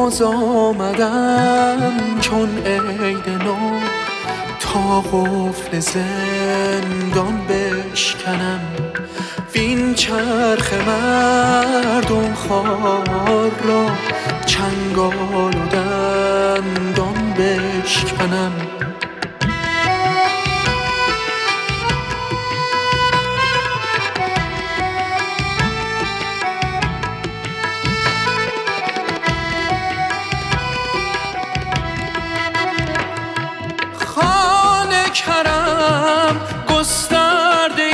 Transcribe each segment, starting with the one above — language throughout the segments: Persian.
باز آمدم چون عید نو تا قفل زندان بشکنم، وین چرخ مردم خوار را چنگال و دندان بشکنم. خانه کرم گسترده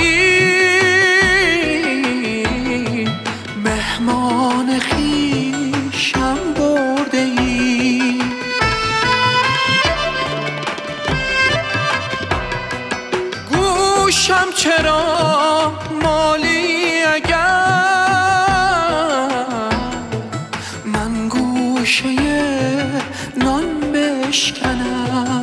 ای، مهمان خویشم برده ای. گوشم چرا مالی اگر من گوشه نان بشکنم.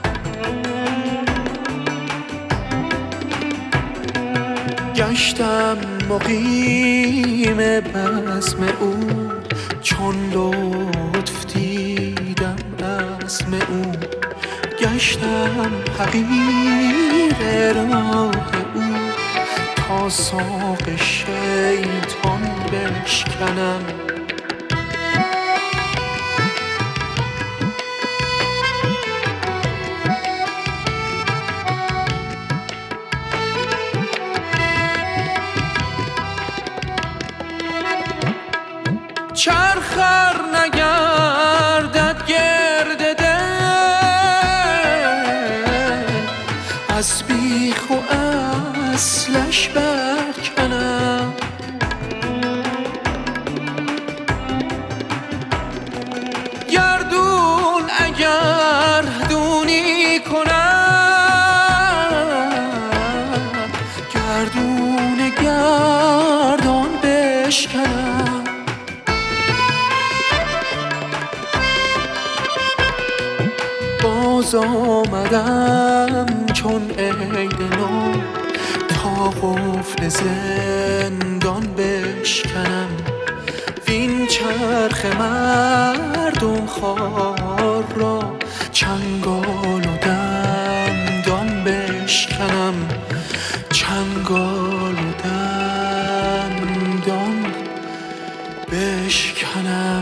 گشتم مقیم بزم او چون لطف دیدم عزم او، گشتم حقیر راه او تا ساق شیطان بشکنم. چرخر نگردد گرد دل، از بیخ و اصلش برکنم. گردون اگر دونی کنم، گردون گردان بشکنم. باز آمدم چون عید نو تا قفل زندان بشکنم، وین چرخ مردم خوار را چنگال و دندان بشکنم. چنگال و دندان بشکنم.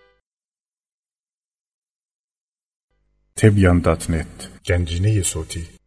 تبیان.net گنجینه صوتی